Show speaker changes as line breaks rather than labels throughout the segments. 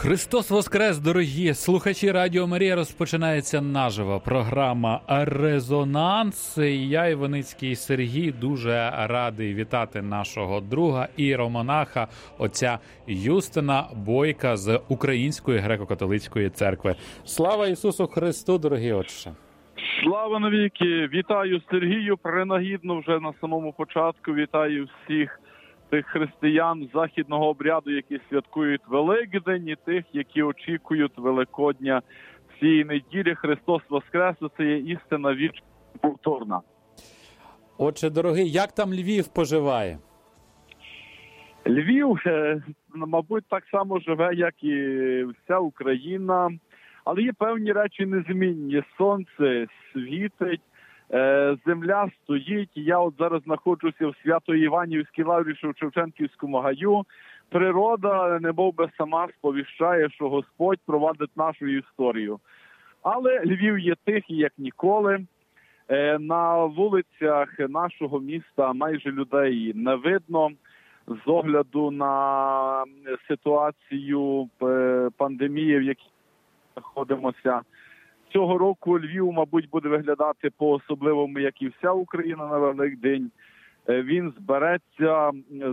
Христос Воскрес, дорогі слухачі Радіо Марія, розпочинається наживо програма «Резонанс». І я, Іваницький Сергій, дуже радий вітати нашого друга іеромонаха, отця Юстина Бойка з Української греко-католицької церкви. Слава Ісусу Христу, дорогі отче!
Слава навіки! Вітаю Сергію, принагідно вже на самому початку, вітаю всіх тих християн західного обряду, які святкують Великдень, і тих, які очікують Великодня цієї неділі. Христос Воскрес, це є істина вічна повторна.
Отче, дорогий, як там Львів поживає?
Львів, мабуть, так само живе, як і вся Україна, але є певні речі незмінні. Сонце світить, земля стоїть. Я от зараз знаходжуся в Свято-Іванівській лаврі Шевченківському гаю. Природа, немов би сама сповіщає, що Господь провадить нашу історію. Але Львів є тихий, як ніколи. На вулицях нашого міста майже людей не видно. З огляду на ситуацію пандемії, в якій знаходимося, цього року Львів, мабуть, буде виглядати по-особливому, як і вся Україна на Великдень. Він збереться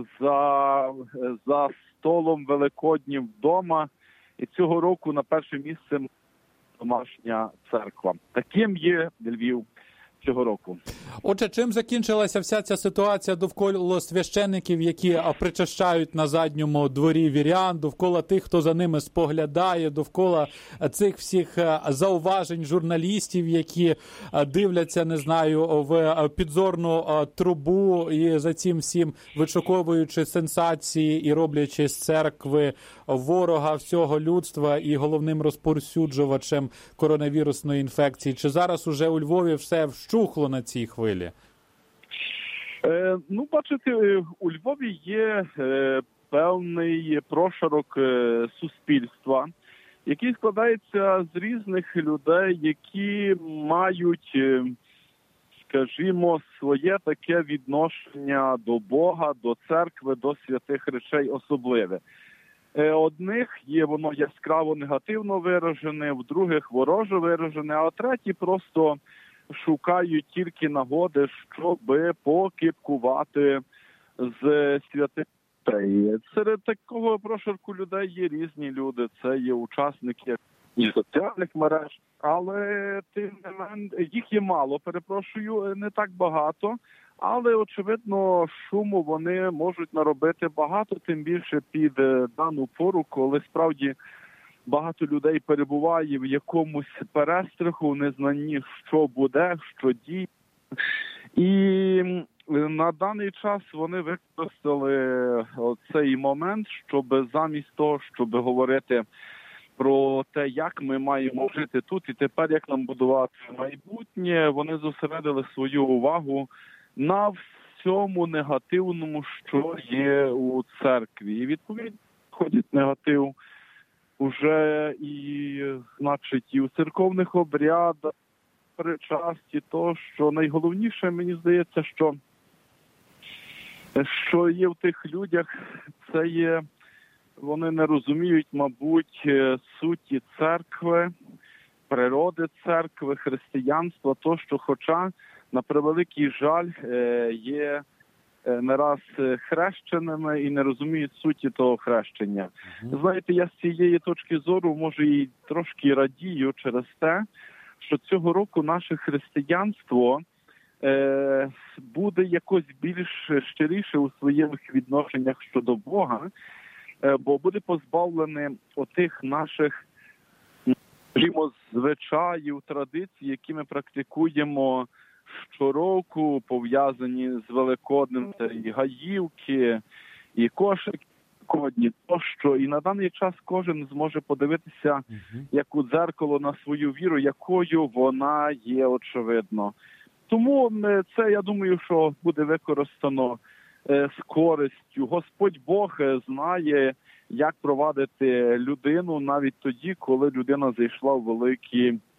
за столом великоднім вдома. І цього року на перше місце домашня церква. Таким є Львів цього року.
Отже, чим закінчилася вся ця ситуація довкола священиків, які причащають на задньому дворі вірян, довкола тих, хто за ними споглядає, довкола цих всіх зауважень журналістів, які дивляться, не знаю, в підзорну трубу і за цим всім вишуковуючи сенсації і роблячи з церкви ворога всього людства і головним розповсюджувачем коронавірусної інфекції? Чи зараз уже у Львові все вщухло на цій хвилі?
Бачите, у Львові є певний прошарок суспільства, який складається з різних людей, які мають, скажімо, своє таке відношення до Бога, до церкви, до святих речей особливе. Одних є воно яскраво негативно виражене, в других вороже виражене, а треті просто шукають тільки нагоди, щоб покипкувати з святих людей. Серед такого прошарку людей є різні люди. Це є учасники і соціальних мереж, але тим не менше, їх є мало, перепрошую, не так багато. Але, очевидно, шуму вони можуть наробити багато, тим більше під дану пору, коли справді багато людей перебуває в якомусь перестраху, в незнанні, що буде, що діє. І на даний час вони використали цей момент, щоб замість того, щоб говорити про те, як ми маємо жити тут і тепер, як нам будувати майбутнє, вони зосередили свою увагу на всьому негативному, що є у церкві. І відповідно ходить негатив уже і у церковних обрядах, причасті, то, що найголовніше, мені здається, що є в тих людях, це є, вони не розуміють, мабуть, суті церкви, природи церкви, християнства, то, що хоча, на превеликий жаль, є не раз хрещеними і не розуміють суті того хрещення. Знаєте, я з цієї точки зору, може, і трошки радію через те, що цього року наше християнство буде якось більш щиріше у своїх відношеннях щодо Бога, бо буде позбавлене отих наших, скажімо, звичаїв, традицій, які ми практикуємо щороку, пов'язані з Великоднем, це і гаївки, і кошики великодні, тощо. І на даний час кожен зможе подивитися, як у дзеркало, на свою віру, якою вона є, очевидно. Тому це, я думаю, що буде використано з користю. Господь Бог знає, як провадити людину навіть тоді, коли людина зайшла в великі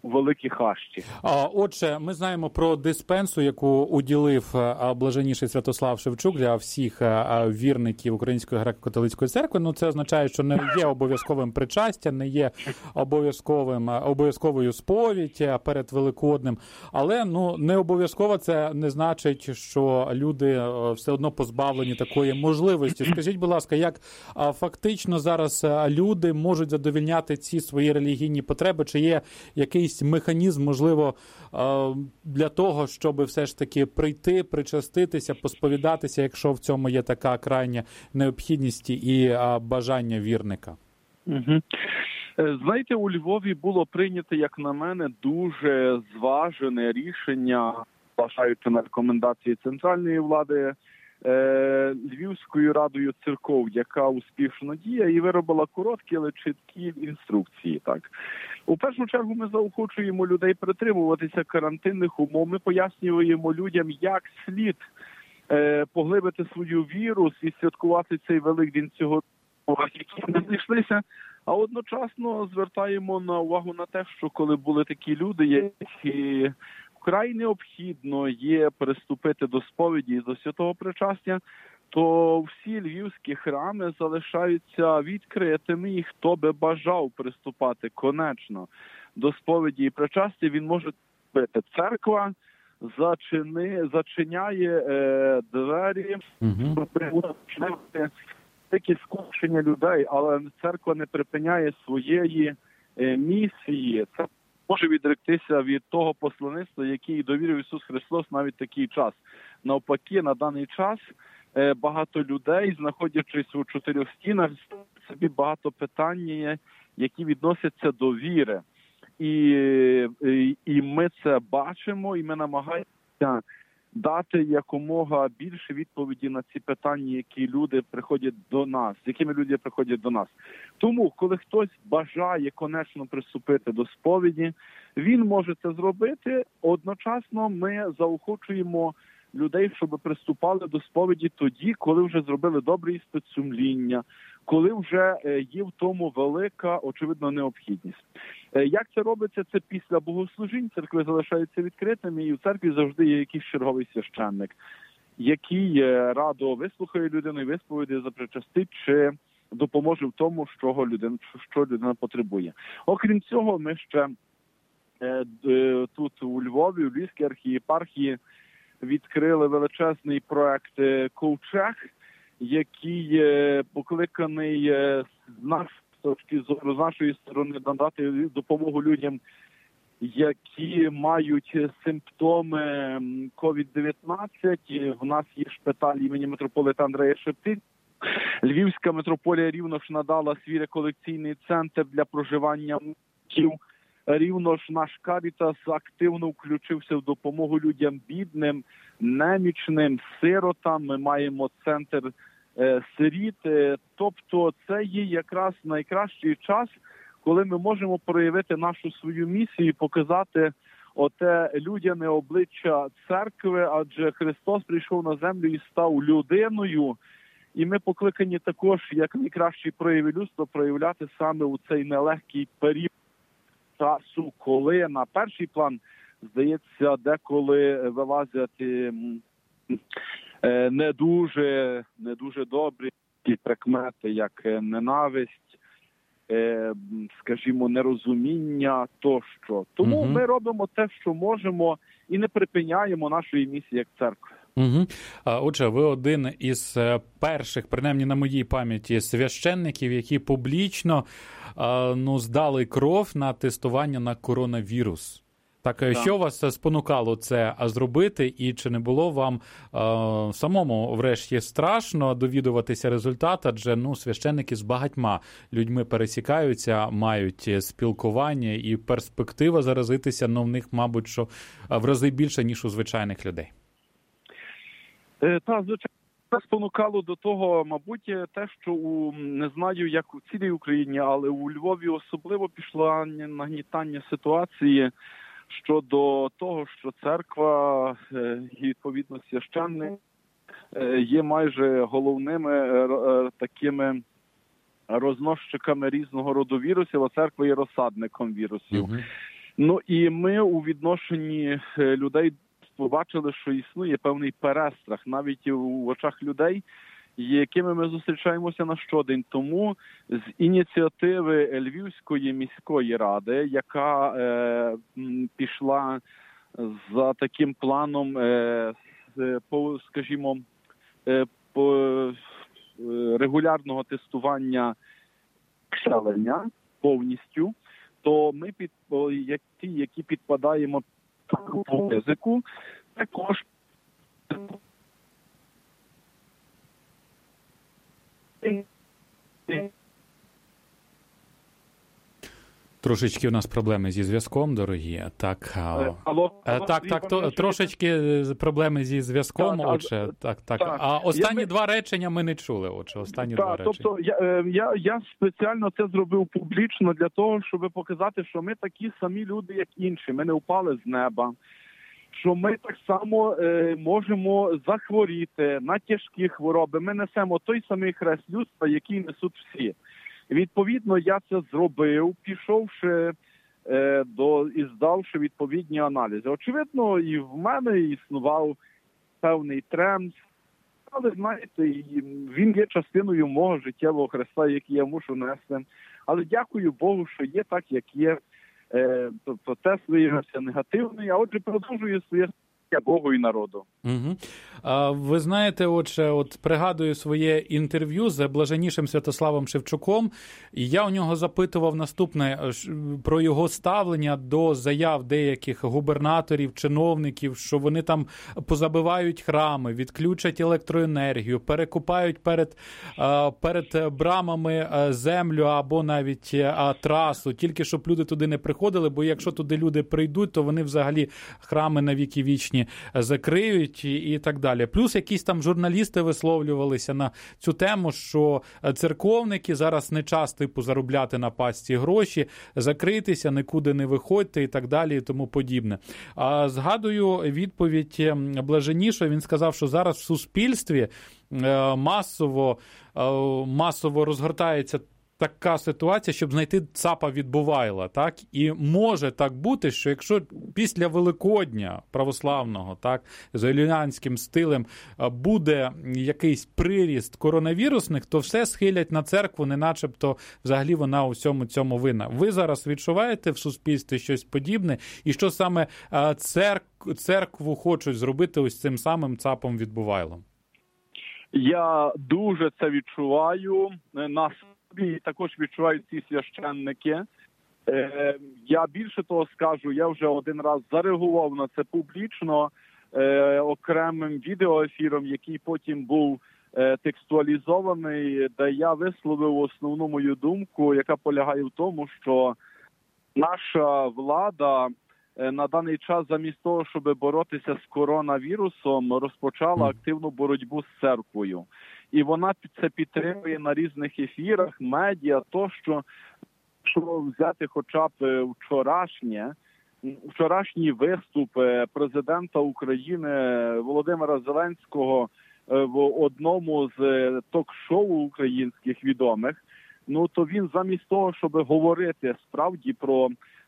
у Великій Хащі.
Отже, ми знаємо про диспенсу, яку уділив блаженніший Святослав Шевчук для всіх вірників Української греко-католицької церкви. Ну, це означає, що не є обов'язковим причастя, не є обов'язковою сповідь перед Великоднем. Але, не обов'язково це не значить, що люди все одно позбавлені такої можливості. Скажіть, будь ласка, як фактично зараз люди можуть задовольняти ці свої релігійні потреби? Чи є якийсь механізм, можливо, для того, щоб все ж таки прийти, причаститися, посповідатися, якщо в цьому є така крайня необхідність і бажання вірника?
Угу. Знаєте, у Львові було прийнято, як на мене, дуже зважене рішення, зважаючи на рекомендації центральної влади, Львівською радою церков, яка успішно діє і виробила короткі, але чіткі інструкції. Так, у першу чергу ми заохочуємо людей притримуватися карантинних умов. Ми пояснюємо людям, як слід поглибити свою віру і святкувати цей Великдень цього року, які не знайшлися. А одночасно звертаємо на увагу на те, що коли були такі люди, які вкрай необхідно є приступити до сповіді і до святого причастя, то всі львівські храми залишаються відкритими, і хто би бажав приступати конечно до сповіді і причастя, він може робити. Церква зачиняє двері, такі скупчення людей, але церква не припиняє своєї місії. Це може відректися від того посланництва, який довірив Ісус Христос навіть такий час. Навпаки, на даний час багато людей, знаходячись у чотирьох стінах, собі багато питань, які відносяться до віри. І ми це бачимо, і ми намагаємося дати якомога більше відповіді на ці питання, які люди приходять до нас, з якими люди приходять до нас. Тому, коли хтось бажає конечно приступити до сповіді, він може це зробити. Одночасно ми заохочуємо людей, щоб приступали до сповіді тоді, коли вже зробили добре іспит сумління, коли вже є в тому велика, очевидно, необхідність. Як це робиться? Це після богослужінь, церкви залишаються відкритими, і в церкві завжди є якийсь черговий священник, який радо вислухає людину і висповідає, запричастить, чи допоможе в тому, що людина потребує. Окрім цього, ми ще тут у Львові, у Львівській архієпархії, відкрили величезний проект «Ковчег», який покликаний з нашої сторони надати допомогу людям, які мають симптоми COVID-19. В нас є шпиталь імені митрополита Андрея Шептицького. Львівська митрополія рівно ж надала свій реколекційний центр для проживання муків. Рівно ж наш Карітас активно включився в допомогу людям бідним, немічним, сиротам. Ми маємо центр сиріт. Тобто це є якраз найкращий час, коли ми можемо проявити нашу свою місію і показати оте людяне обличчя церкви, адже Христос прийшов на землю і став людиною. І ми покликані також, як найкращі прояви людства, проявляти саме у цей нелегкий період часу, коли на перший план, здається, деколи вилазять не дуже добрі прикмети, як ненависть, скажімо, нерозуміння тощо. Тому ми робимо те, що можемо, і не припиняємо нашої місії як церкви.
Отже, ви один із перших, принаймні на моїй пам'яті, священників, які публічно здали кров на тестування на коронавірус. Так, що вас спонукало це зробити, і чи не було вам самому, врешті, страшно довідуватися результат, адже священники з багатьма людьми пересікаються, мають спілкування, і перспектива заразитися, в них, мабуть, що в рази більше, ніж у звичайних людей.
Так, звичайно, спонукало до того, мабуть, те, що не знаю, як у цілій Україні, але у Львові особливо пішло нагнітання ситуації щодо того, що церква і, відповідно, священник є майже головними такими розносчиками різного роду вірусів, а церква є розсадником вірусів. Ну і ми у відношенні людей побачили, що існує певний перестрах навіть у очах людей, якими ми зустрічаємося на щодень. Тому з ініціативи Львівської міської ради, яка пішла за таким планом, скажімо, по регулярного тестування населення повністю, то ми які підпадаємо по ризику, також
Трошечки у нас проблеми зі зв'язком, дорогі. Так, трошечки проблеми зі зв'язком, отже. Так. А останні два речення ми не чули, отже, два речення.
Тобто я спеціально це зробив публічно для того, щоб показати, що ми такі самі люди, як інші. Ми не впали з неба. Що ми так само можемо захворіти на тяжкі хвороби. Ми несемо той самий хрест людства, який несуть всі. Відповідно, я це зробив, пішовши і здавши відповідні аналізи. Очевидно, і в мене існував певний тренд, але, знаєте, він є частиною мого життєвого хреста, який я мушу нести. Але дякую Богу, що є так, як є. Тобто тест виявився негативний, а отже продовжую своє Богу і народу.
Угу. Ви знаєте, отже, пригадую своє інтерв'ю з блаженнішим Святославом Шевчуком, і я у нього запитував наступне про його ставлення до заяв деяких губернаторів, чиновників, що вони там позабивають храми, відключать електроенергію, перекупають перед брамами землю або навіть трасу, тільки щоб люди туди не приходили, бо якщо туди люди прийдуть, то вони взагалі храми на віки вічні закриють і так далі. Плюс якісь там журналісти висловлювалися на цю тему, що церковники зараз не час заробляти на пастці гроші, закритися, нікуди не виходьте і так далі і тому подібне. Згадую відповідь блаженнішого, він сказав, що зараз в суспільстві масово розгортається така ситуація, щоб знайти цапа відбувайла, так? І може так бути, що якщо після Великодня православного, так, з юліанським стилем буде якийсь приріст коронавірусних, то все схилять на церкву, не начебто взагалі вона у всьому цьому винна. Ви зараз відчуваєте в суспільстві щось подібне? І що саме церкву хочуть зробити ось цим самим цапом відбувайлом?
Я дуже це відчуваю. І також відчувають ці священники. Я більше того скажу, я вже один раз зареагував на це публічно окремим відеоефіром, який потім був текстуалізований, де я висловив основну мою думку, яка полягає в тому, що наша влада на даний час замість того, щоб боротися з коронавірусом, розпочала активну боротьбу з церквою. І вона це підтримує на різних ефірах, медіа, тощо, що взяти хоча б вчорашній виступ президента України Володимира Зеленського в одному з ток-шоу українських відомих, ну то він замість того, щоб говорити справді про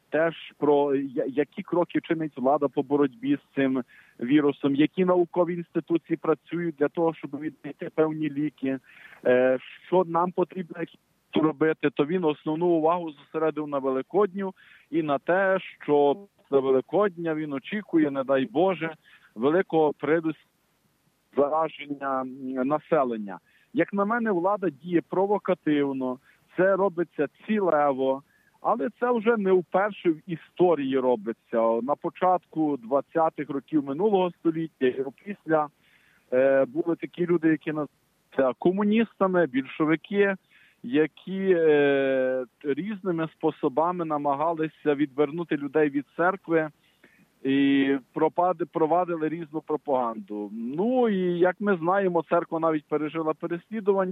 які кроки чинить влада по боротьбі з цим вірусом, які наукові інституції працюють для того, щоб віднайти певні ліки, що нам потрібно робити, то він основну увагу зосередив на Великодню і на те, що за Великодня він очікує, не дай Боже, великого зараження населення. Як на мене, влада діє провокативно, це робиться цілево, але це вже не вперше в історії робиться. На початку 20-х років минулого століття і після були такі люди, які називаються комуністами, більшовики, які різними способами намагалися відвернути людей від церкви і провадили різну пропаганду. Ну і, як ми знаємо, церква навіть пережила переслідування.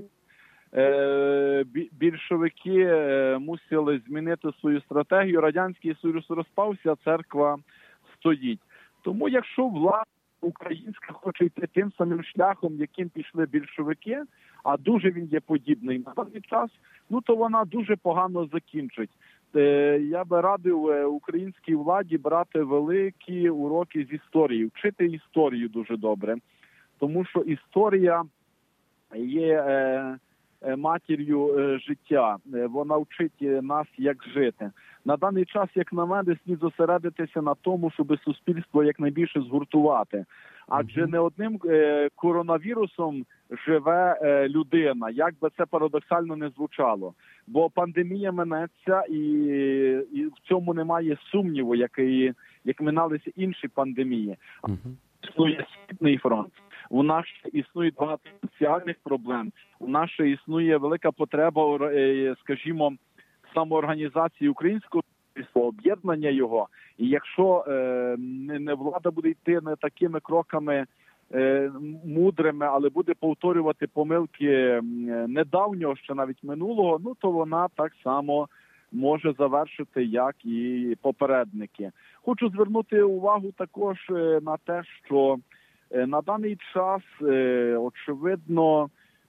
Більшовики мусили змінити свою стратегію, Радянський Союз розпався, церква стоїть. Тому якщо влада українська хоче йти тим самим шляхом, яким пішли більшовики, а дуже він є подібний на даний час, ну то вона дуже погано закінчить. я би радив українській владі брати великі уроки з історії, вчити історію дуже добре, тому що історія є матір'ю життя, вона вчить нас, як жити. На даний час, як на мене, слід зосередитися на тому, щоб суспільство якнайбільше згуртувати. Адже не одним коронавірусом живе людина, як би це парадоксально не звучало. Бо пандемія минеться, і в цьому немає сумніву, як миналися інші пандемії. Існує Східний фронт, у нас існує багато соціальних проблем, у нас існує велика потреба, скажімо, самоорганізації українського суспільства, об'єднання його. І якщо не влада буде йти не такими кроками мудрими, але буде повторювати помилки недавнього, ще навіть минулого, ну то вона так само може завершити, як і попередники. Хочу звернути увагу також на те, що на даний час, очевидно,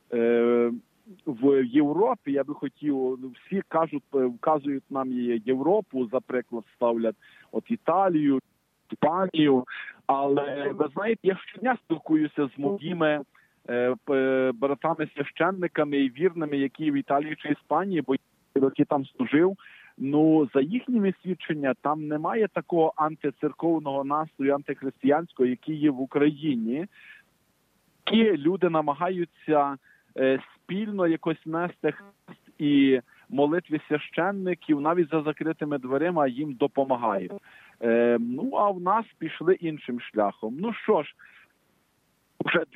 в Європі, я би хотів, всі кажуть, вказують нам Європу, за приклад ставлять от Італію, Іспанію, але, ви знаєте, я щодня спілкуюся з моїми братами-священниками і вірними, які в Італії чи Іспанії, бо які там служив. Ну, за їхніми свідченнями, там немає такого антицерковного настрою, антихристиянського, який є в Україні. І люди намагаються спільно якось нести хрест, і молитви священників навіть за закритими дверима їм допомагають. Ну, а в нас пішли іншим шляхом. Ну що ж, вже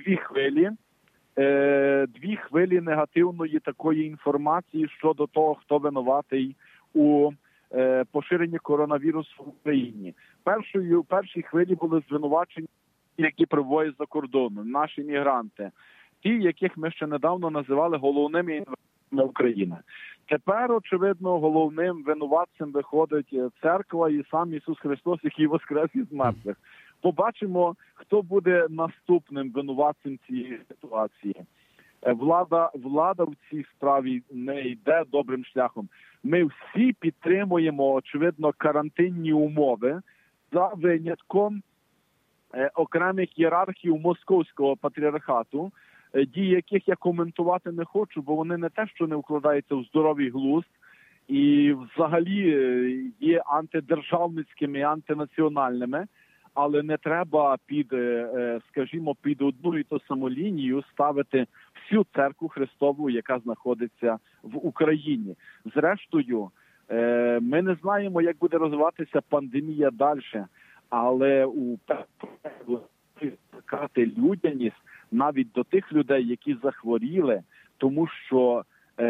дві хвилі негативної такої інформації щодо того, хто винуватий у поширенні коронавірусу в Україні. Перші хвилі були звинувачені, які привозять за кордону, наші мігранти. Ті, яких ми ще недавно називали головними інвесторами України. Тепер, очевидно, головним винуватцем виходить церква і сам Ісус Христос, який воскрес із мертвих. Побачимо, хто буде наступним винуватцем цієї ситуації. Влада в цій справі не йде добрим шляхом. Ми всі підтримуємо, очевидно, карантинні умови за винятком окремих ієрархів Московського патріархату, дії яких я коментувати не хочу, бо вони не те, що не вкладаються в здоровий глузд, і взагалі є антидержавницькими, антинаціональними, але не треба під одну і ту саму лінію ставити всю церкву Христову, яка знаходиться в Україні. Зрештою, ми не знаємо, як буде розвиватися пандемія далі, але у людяність навіть до тих людей, які захворіли, тому що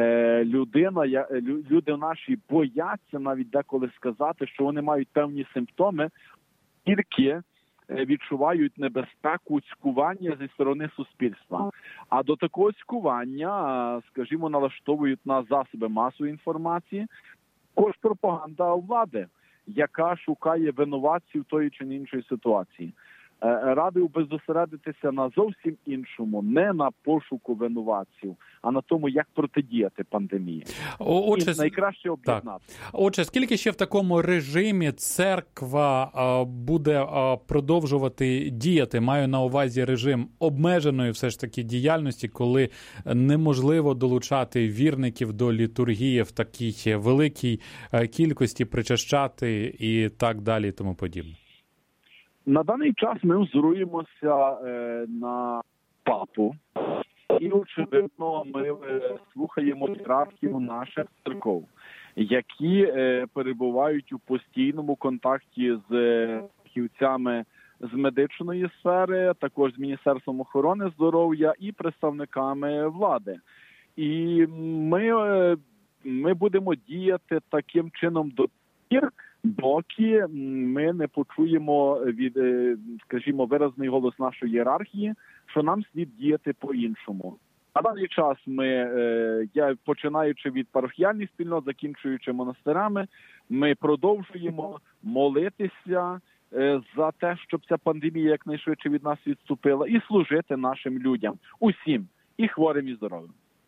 люди наші бояться навіть деколи сказати, що вони мають певні симптоми, тільки відчувають небезпеку цькування зі сторони суспільства. А до такого цькування, скажімо, налаштовують на засоби масової інформації, також пропаганда влади, яка шукає винуватців тої чи іншої ситуації. Радив би зосередитися на зовсім іншому, не на пошуку винуватців, а на тому, як протидіяти пандемії. І найкраще об'єднати.
Отже, скільки ще в такому режимі церква буде продовжувати діяти? Маю на увазі режим обмеженої все ж таки діяльності, коли неможливо долучати вірників до літургії в такій великій кількості, причащати і так далі і тому подібне.
На даний час ми взоруємося на папу і, очевидно, ми слухаємо ієрархів наших церков, які перебувають у постійному контакті з фахівцями з медичної сфери, також з Міністерством охорони здоров'я і представниками влади. І ми будемо діяти таким чином до тих, доки ми не почуємо скажімо, виразний голос нашої ієрархії, що нам слід діяти по-іншому. На даний час я починаючи від парохіальних спільнот, закінчуючи монастирами, ми продовжуємо молитися за те, щоб ця пандемія якнайшвидше від нас відступила, і служити нашим людям, усім, і хворим, і здоровим.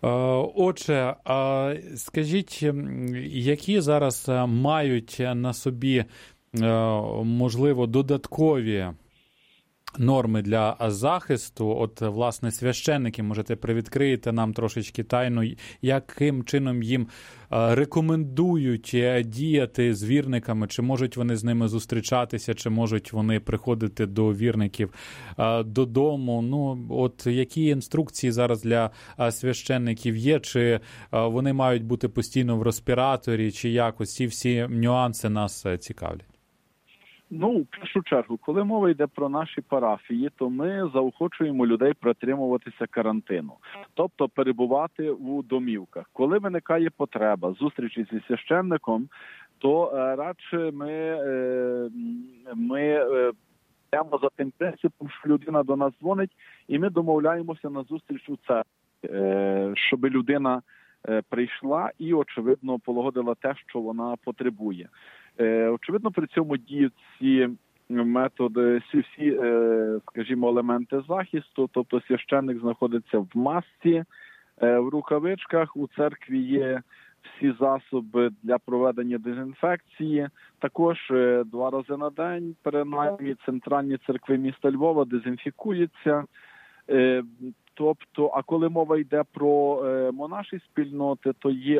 Отже, скажіть, які зараз мають на собі, можливо, додаткові норми для захисту? От, власне, священники, можете привідкрити нам трошечки тайну, яким чином їм рекомендують діяти з вірниками, чи можуть вони з ними зустрічатися, чи можуть вони приходити до вірників додому? Ну, от які інструкції зараз для священників є, чи вони мають бути постійно в респіраторі, чи якось ці всі нюанси нас цікавлять?
Ну, в першу чергу, коли мова йде про наші парафії, то ми заохочуємо людей притримуватися карантину, тобто перебувати у домівках. Коли виникає потреба зустрічі зі священником, то радше ми прямо за тим принципом, що людина до нас дзвонить, і ми домовляємося на зустріч у церкві, щоб людина прийшла і, очевидно, полагодила те, що вона потребує. Очевидно, при цьому діють ці методи, всі, скажімо, елементи захисту, тобто священник знаходиться в масці, в рукавичках, у церкві є всі засоби для проведення дезінфекції, також 2 рази на день, принаймні, центральні церкви міста Львова дезінфікуються. Тобто, а коли мова йде про монаші спільноти, то є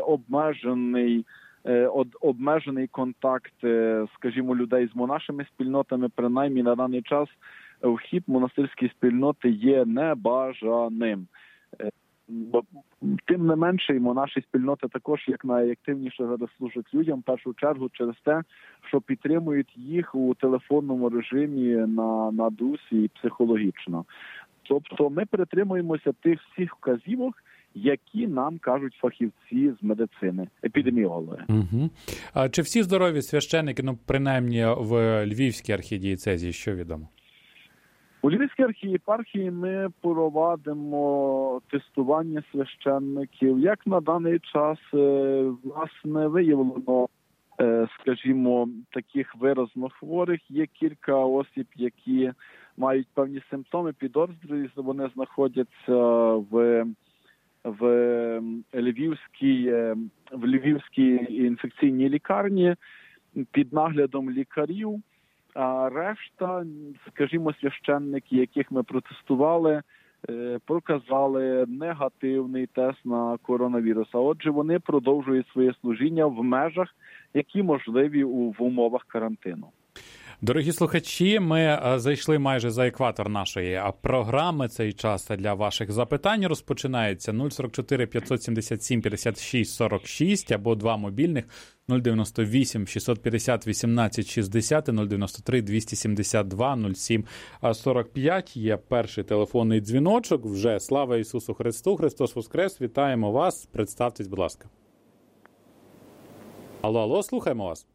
обмежений контакт, скажімо, людей з монашими спільнотами, принаймні на даний час вхід в монастирські спільноти є небажаним. Тим не менше, і монаші спільноти також як найактивніше зараз служать людям, в першу чергу через те, що підтримують їх у телефонному режимі на дусі і психологічно. Тобто ми притримуємося тих всіх вказівок, які нам кажуть фахівці з медицини, епідеміологи.
Угу. А чи всі здорові священники, ну, принаймні в Львівській архідієцезії, що відомо?
У Львівській архієпархії ми проводимо тестування священників. Як на даний час в нас не виявлено, скажімо, таких виразно хворих. Є кілька осіб, які мають певні симптоми, підозри, вони знаходяться в Львівській інфекційній лікарні під наглядом лікарів, а решта, скажімо, священники, яких ми протестували, показали негативний тест на коронавірус. А отже, вони продовжують своє служіння в межах, які можливі в умовах карантину.
Дорогі слухачі, ми зайшли майже за екватор нашої програми. Цей час для ваших запитань розпочинається 044 577 56 46 або 2 мобільних 098 650 18 60 093 272 07 45. Є перший телефонний дзвіночок. Вже слава Ісусу Христу! Христос Воскрес! Вітаємо вас! Представтесь, будь ласка. Алло, слухаємо вас.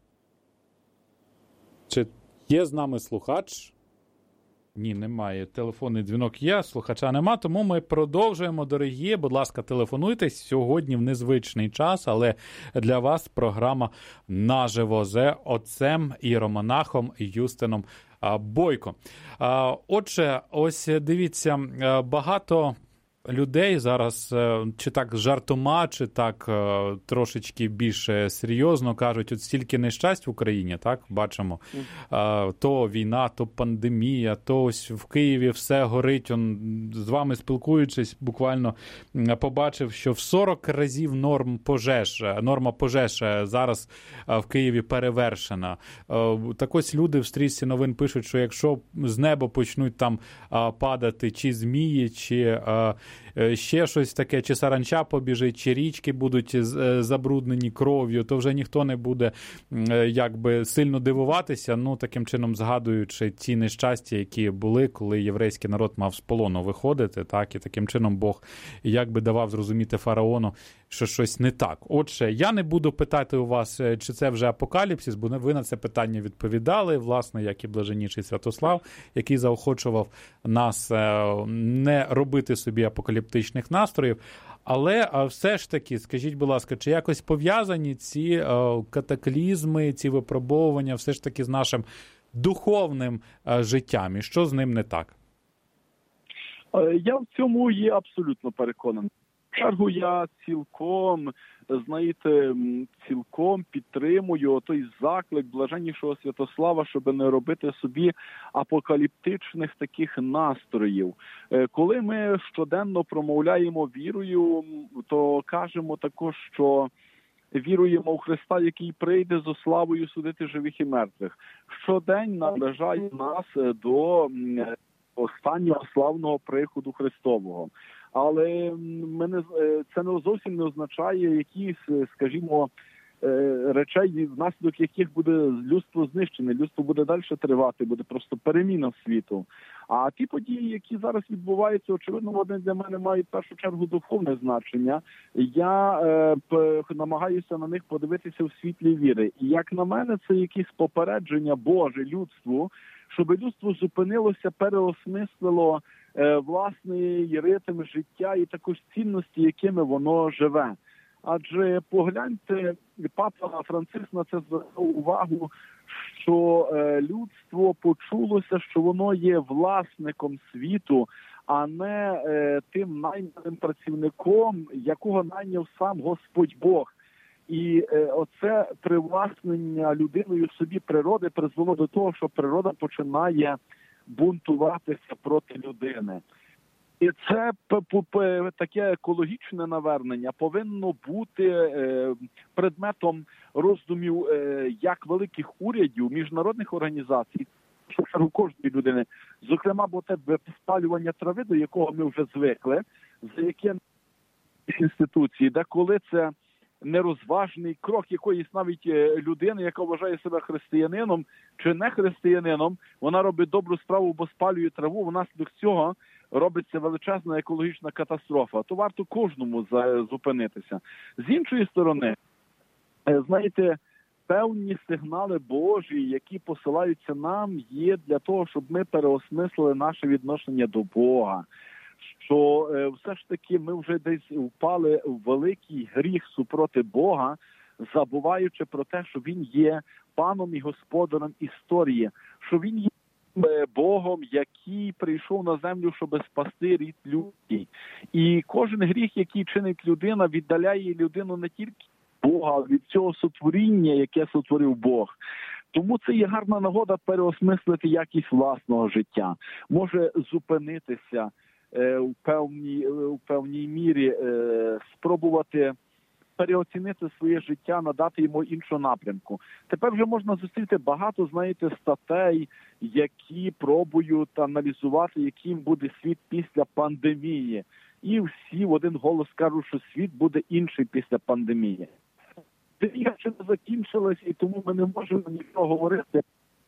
Чи є з нами слухач? Ні, немає. Телефонний дзвінок є, слухача нема, тому ми продовжуємо, дорогі. Будь ласка, телефонуйте. Сьогодні в незвичний час, але для вас програма наживо з отцем іеромонахом Юстином Бойко. Отже, ось дивіться, багато людей зараз, чи так жартома, чи так трошечки більше серйозно кажуть, от стільки нещасть в Україні, так, бачимо, то війна, то пандемія, то ось в Києві все горить. Он, з вами спілкуючись, буквально побачив, що в 40 разів норма пожеж зараз в Києві перевершена. Так ось люди в стрічці новин пишуть, що якщо з неба почнуть там падати чи змії, чи ще щось таке, чи саранча побіжить, чи річки будуть забруднені кров'ю, то вже ніхто не буде якби сильно дивуватися, ну, таким чином згадуючи ті нещастя, які були, коли єврейський народ мав з полону виходити, так, і таким чином Бог якби давав зрозуміти фараону, що щось не так. Отже, я не буду питати у вас, чи це вже апокаліпсис, бо ви на це питання відповідали, власне, як і блаженніший Святослав, який заохочував нас не робити собі апокаліптичних настроїв. Але все ж таки, скажіть, будь ласка, чи якось пов'язані ці катаклізми, ці випробовування все ж таки з нашим духовним життям? І що з ним не так?
Я в цьому є абсолютно переконаний. чергу я цілком підтримую той заклик блаженнішого Святослава, щоб не робити собі апокаліптичних таких настроїв. Коли ми щоденно промовляємо вірою, то кажемо також, що віруємо у Христа, який прийде зо славою судити живих і мертвих. Щодень наближає нас до останнього славного приходу Христового. Але це не зовсім не означає якісь, скажімо, речей, внаслідок яких буде людство знищене, людство буде далі тривати, буде просто переміна світу. А ті події, які зараз відбуваються, очевидно, вони для мене мають в першу чергу духовне значення. Я намагаюся на них подивитися в світлі віри. І як на мене, це якесь попередження Боже людству, щоб людство зупинилося, переосмислило власний ритм життя і також цінності, якими воно живе. Адже погляньте, Папа Франциск на це звернув увагу, що людство почулося, що воно є власником світу, а не тим найнятим працівником, якого найняв сам Господь Бог. І оце привласнення людиною собі природи призвело до того, що природа починає бунтуватися проти людини. І це таке екологічне навернення повинно бути предметом роздумів як великих урядів, міжнародних організацій, у кожної людини. Зокрема, бо те спалювання трави, до якого ми вже звикли, за яке інституції, де коли це нерозважний крок якоїсь навіть людини, яка вважає себе християнином чи не християнином, вона робить добру справу, бо спалює траву, внаслідок цього робиться величезна екологічна катастрофа. То варто кожному зупинитися. З іншої сторони, знаєте, певні сигнали Божі, які посилаються нам, є для того, щоб ми переосмислили наше відношення до Бога. Що все ж таки ми вже десь впали в великий гріх супроти Бога, забуваючи про те, що Він є паном і господарем історії, що Він є Богом, який прийшов на землю, щоб спасти рід людський. І кожен гріх, який чинить людина, віддаляє людину не тільки Бога, а від цього сотворіння, яке сотворив Бог. Тому це є гарна нагода переосмислити якість власного життя. Може зупинитися у певній мірі, спробувати переоцінити своє життя, надати йому іншу напрямку. Тепер вже можна зустріти багато, знаєте, статей, які пробують аналізувати, яким буде світ після пандемії. І всі в один голос кажуть, що світ буде інший після пандемії. Пандемія ще не закінчилась, і тому ми не можемо нічого говорити.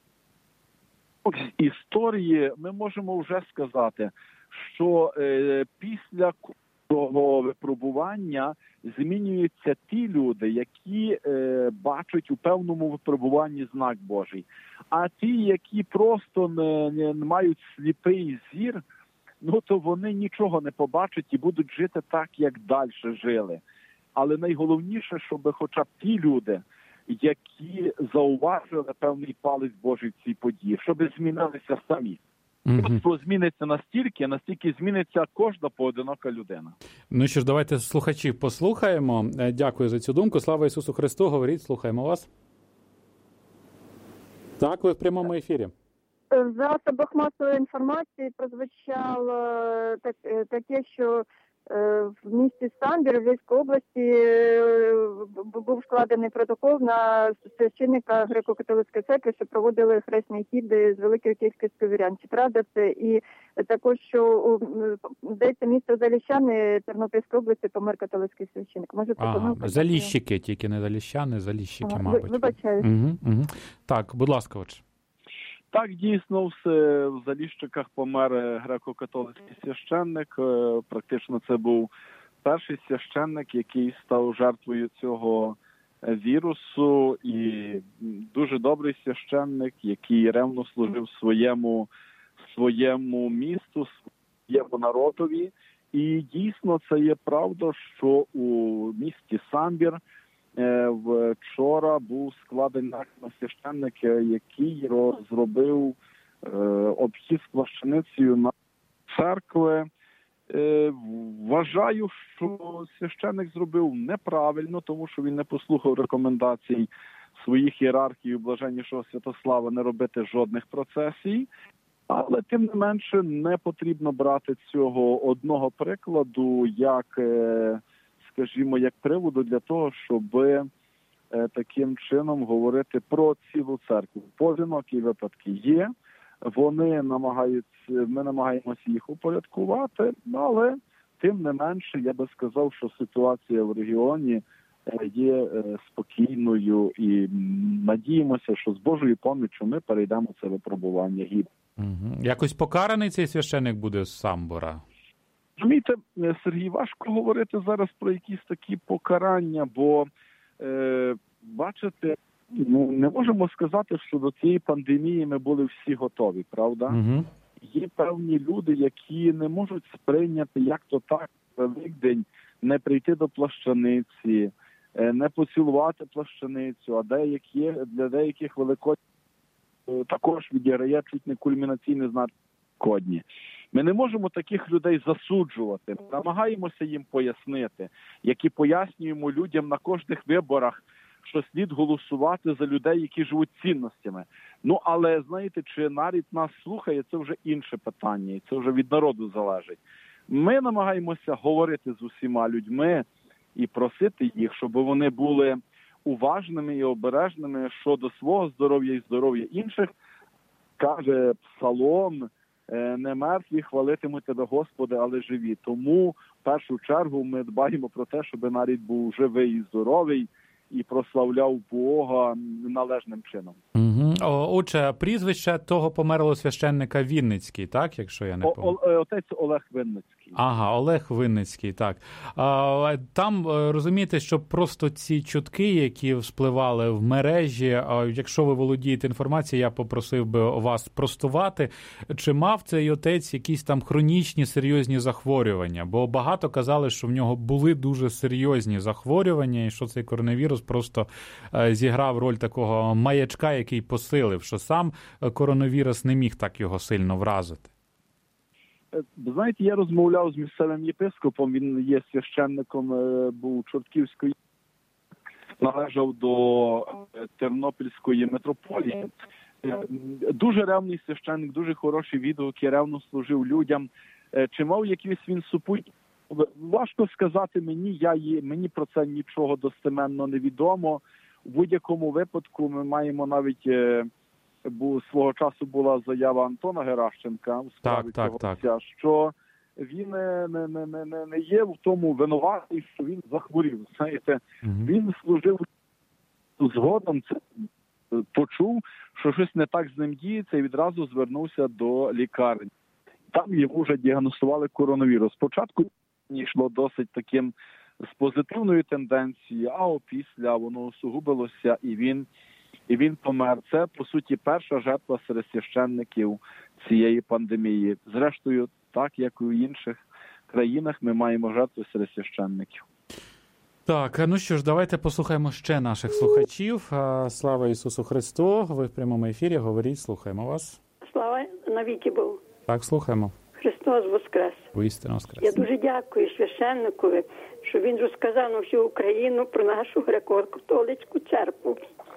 З історії ми можемо вже сказати, що після того випробування змінюються ті люди, які бачать у певному випробуванні знак Божий. А ті, які просто не мають сліпий зір, ну то вони нічого не побачать і будуть жити так, як далі жили. Але найголовніше, щоб хоча б ті люди, які зауважили певний палець Божий в цій події, щоб змінилися самі. Людство зміниться настільки зміниться кожна поодинока людина.
Ну що ж, давайте слухачів послухаємо. Дякую за цю думку. Слава Ісусу Христу. Говоріть, слухаємо вас. Так, ви в прямому ефірі.
В засобах масової інформації прозвучало таке, що в місті Самбір Львівської області був складений протокол на священника греко-католицької церкви, що проводили хресні хіди з великою кількістю вірян. Чи правда це? І також, що здається, місто Заліщани Тернопільської області помер католицький священник. Може, це помилка?
Заліщики, тільки не Заліщани, Заліщики, мабуть.
Вибачаюсь.
Так, будь ласка, отже.
Так, дійсно, в Заліщиках помер греко-католицький священник. Практично це був перший священник, який став жертвою цього вірусу. І дуже добрий священник, який ревно служив своєму місту, своєму народові. І дійсно це є правда, що у місті Самбір вчора був складений акт на священника, який зробив обхід з плащаницею на церкви, Вважаю, що священник зробив неправильно, тому що він не послухав рекомендацій своїх ієрархів блаженнішого Святослава не робити жодних процесій. Але, тим не менше, не потрібно брати цього одного прикладу, як, скажімо, як приводу для того, щоб таким чином говорити про цілу церкву. Поодинокі випадки є, ми намагаємося їх упорядкувати, але, тим не менше, я би сказав, що ситуація в регіоні є спокійною і надіємося, що з Божою поміччю ми перейдемо це випробування гідно.
Якось покараний цей священик буде з Самбора?
Розумієте, Сергій, важко говорити зараз про якісь такі покарання, бо, бачите, не можемо сказати, що до цієї пандемії ми були всі готові, правда? Є певні люди, які не можуть сприйняти, як то так, Великдень, не прийти до плащаниці, не поцілувати плащаницю, а для деяких Великодні також відіграє чуть не кульмінаційний знак Великодні. Ми не можемо таких людей засуджувати. Намагаємося їм пояснити, як і пояснюємо людям на кожних виборах, що слід голосувати за людей, які живуть цінностями. Але, знаєте, чи народ нас слухає, це вже інше питання, і це вже від народу залежить. Ми намагаємося говорити з усіма людьми і просити їх, щоб вони були уважними і обережними щодо свого здоров'я і здоров'я інших. Каже Псалом, не мертві хвалитимуть тебе, Господи, але живі. Тому, в першу чергу, ми дбаємо про те, щоб народ був живий і здоровий, і прославляв Бога належним чином.
Отже, прізвище того померлого священника Вінницький, так, якщо я не помиляюсь?
Отець Олег Винницький.
Ага, Олег Винницький, так. Там, розумієте, що просто ці чутки, які вспливали в мережі, якщо ви володієте інформацією, я попросив би вас спростувати, чи мав цей отець якісь там хронічні серйозні захворювання? Бо багато казали, що в нього були дуже серйозні захворювання, і що цей коронавірус просто зіграв роль такого маячка, який посилив, що сам коронавірус не міг так його сильно вразити.
Знаєте, я розмовляв з місцевим єпископом, він є священником, був Чортківської, належав до Тернопільської митрополії. Дуже ревний священник, дуже хороші відгуки, ревно служив людям. Чи мав якийсь він супутник? Важко сказати мені про це нічого достеменно не відомо. У будь-якому випадку ми маємо навіть... свого часу була заява Антона Геращенка у справі цього отця, що він не є в тому винуватий, що він захворів. Знаєте, він служив згодом, це почув, що щось не так з ним діється, і відразу звернувся до лікарні. Там йому вже діагностували коронавірус. Спочатку йшло досить таким з позитивною тенденцією, а опісля воно усугубилося, і він помер. Це, по суті, перша жертва серед священників цієї пандемії. Зрештою, так, як і в інших країнах, ми маємо жертви серед священників.
Так, ну що ж, давайте послухаємо ще наших слухачів. Слава Ісусу Христу! Ви в прямому ефірі, говоріть, слухаємо вас.
Слава навіки Богу.
Так, слухаємо.
Христос воскрес.
Воістину воскрес.
Я дуже дякую священникові, що він розказав на всю Україну про нашу греко-католицьку церкву.